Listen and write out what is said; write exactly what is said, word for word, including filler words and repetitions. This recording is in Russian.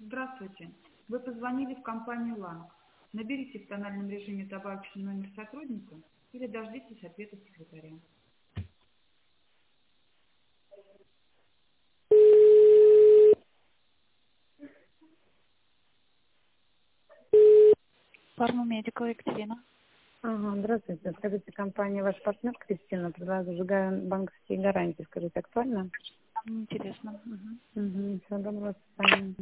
Здравствуйте. Вы позвонили в компанию «Ланг». Наберите в тональном режиме добавочный номер сотрудника или дождитесь ответа секретаря. Фарма Медикал, Екатерина. Ага, здравствуйте. Скажите, компания «Ваш партнер» Кристина предлагает банковские гарантии. Скажите, актуально? Интересно. Угу. Угу. Всего доброго, до свидания.